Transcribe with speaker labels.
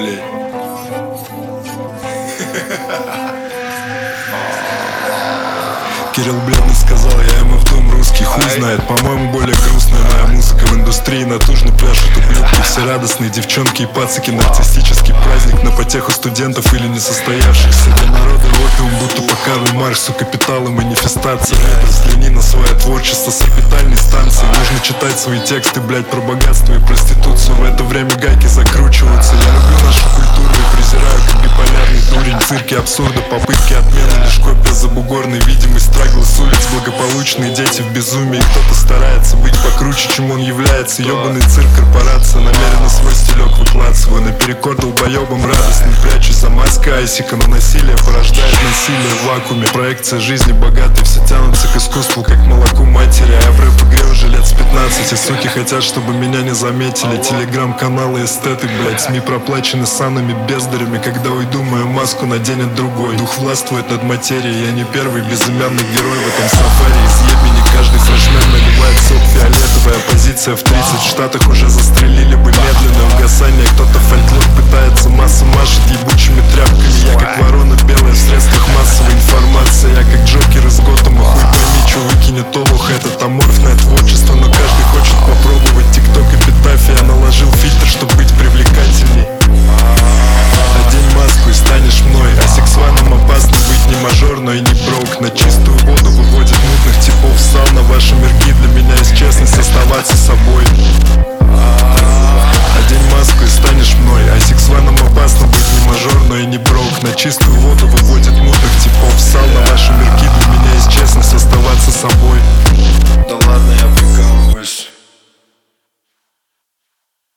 Speaker 1: блядь. Кирилл бледный сказал, я ему в дом русский, хуй знает. По-моему, более грустная моя музыка. В индустрии натужно пляшут ублюдки. Все радостные девчонки и пацики. Нарциссический праздник на потеху студентов или несостоявшихся. Для народа опиум, будто по Карлу Марксу. Капитал и манифестация. Взгляни на свое творчество с орбитальной станции. Нужно читать свои тексты, блять, про богатство и проституцию. В это время гайки закручиваются. Я люблю нашу культуру и презираю, как биполярный дурень. Цирки абсурда, попытки отмены, лишь копия забугорной видимость. Страглы с улиц, благополучные дети в безумии. Кто-то старается быть покруче, чем он является. Ёбаный цирк, корпорация, намеренно свой стилек выкладываю. Наперекор долбоёбам радостным, прячусь за маской айсика. Но насилие порождает насилие в вакууме. Проекция жизни богатой, все тянутся к искусству, как к молоку матери. А я в рэп-игре уже лет с 15. И суки хотят, чтобы меня не заметили. Телеграм-каналы эстеты, блять. СМИ проплачены санами бездарями. Когда уйду, мою маску наденет другой. Дух властвует над материей. Я не первый безымянный герой в этом сафари. Из ебени каждый флешмен наливает сок фиолетовый. Оппозиция в 30 штатах уже застрелили бы медленное угасание. Кто-то фольклор пытается, масса машет ебучими тряпками. Я как ворона белая в средствах массовой информации. Я как Джокер из Готэма. Хуй пойми, чё выкинет олух. Этот аморфное творчество